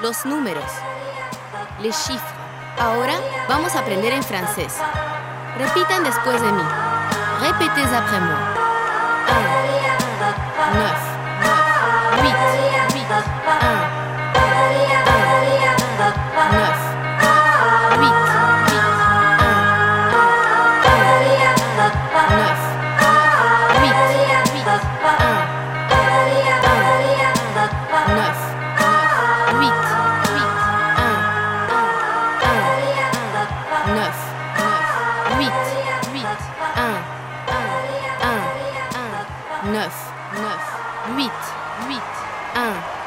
los números, les chiffres. Ahora vamos a aprender en francés. Repitan después de mí. Répétez après moi. 1, 9, 8, 8, 1, 9, 8, 8, 9, 8, 8, 9, 8, 8, 9, 8, 8, 9, 9, 8, 8, 1.